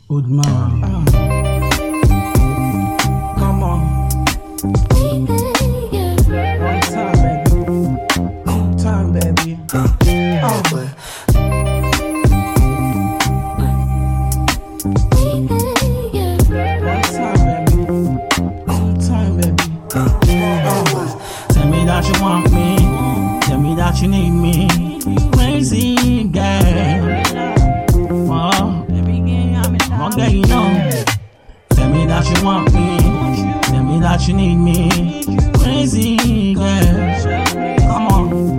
Good man. Come on. One time, baby. Two time, baby. One time, baby. Two time, baby. Tell me that you want me. Tell me that you need me. Crazy girl. Oh, okay, you know. Tell me that you want me. Tell me that you need me. Crazy girl. Come on.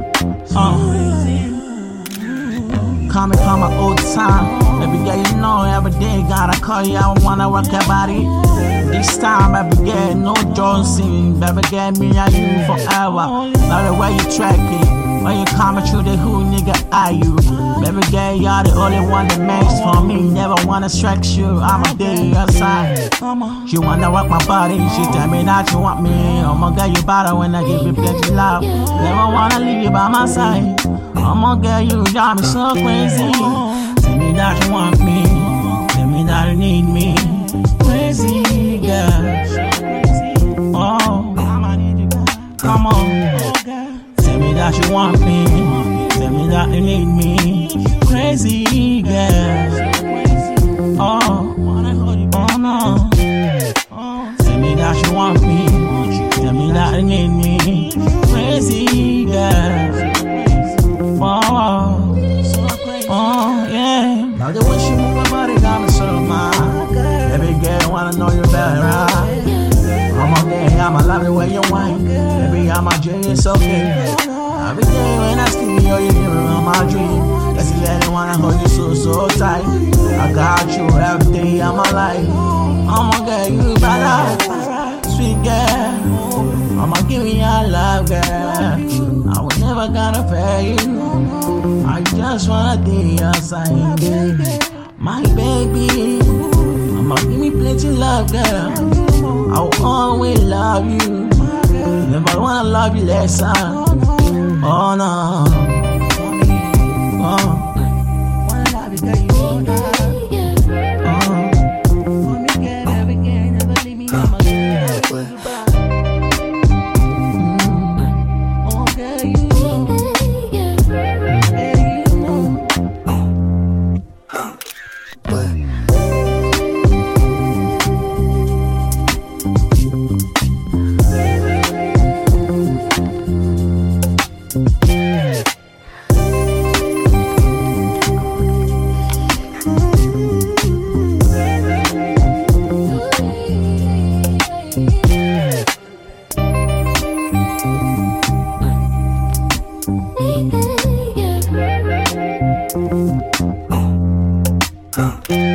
Call me for my old time. Baby girl, you know every day gotta call you. I wanna rock your body. This time, baby girl, no Johnson. Baby girl, me and you forever. Love the way you track it. When you coming through the hood, nigga, are you? Baby girl, you're the only one that makes for me. Never wanna strike you, I'm a day outside. She wanna rock my body, she tell me that you want me. Oh my girl, you better when I give you plenty love. Never wanna leave you by my side. Oh my girl, you drive me so crazy. Tell me that you want me, tell me that you need me. Crazy girl. Oh, come on. Tell me that you want me. Tell me that you need me. Crazy girl. Oh, oh no. Tell me that you want me. Tell me that you need me. Crazy girl. Oh, oh yeah. Now the way she move her body got me so mad. Every girl wanna know you better. I'm okay, I'ma love the way you whine. Baby, I'm a dream, it's okay. Every day when I sleep, you give me all my dream. That's the lady wanna hold you so tight. I got you every day, I'm alive. I'ma get you better, sweet girl. I'ma give you your love, girl. I was never gonna pay you. I just wanna be your side, baby. My baby, I'ma give me plenty love, girl. I will always love you. Never wanna love you less. Oh no. Oh. Wanna love you, girl, you know that. Oh. Want me again, every day, never leave me, I'ma give you back. Oh, girl, you know. Hey, you know. Yeah.